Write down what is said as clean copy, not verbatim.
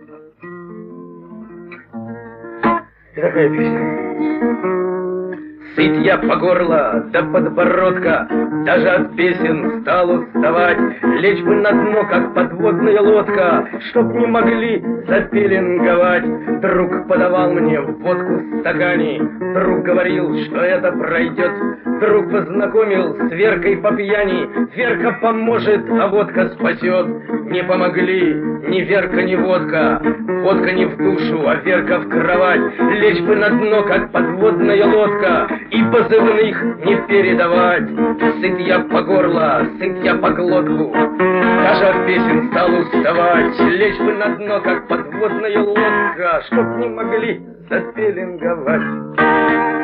И такая песня. Сыт я по горло до подбородка, даже от песен стал уставать. Лечь бы на дно, как подводная лодка, чтоб не могли запеленговать. Друг подавал мне водку в стакане, друг говорил, что это пройдет. Друг познакомил с Веркой по пьяни, Верка поможет, а водка спасет. Не помогли ни Верка, ни водка, водка не в душу, а Верка в кровать. Лечь бы на дно, как подводная лодка, и позывных не передавать. Сыт я по горло, сыт я по глотку, даже от песен стал уставать. Лечь бы на дно, как подводная лодка, чтоб не могли запеленговать.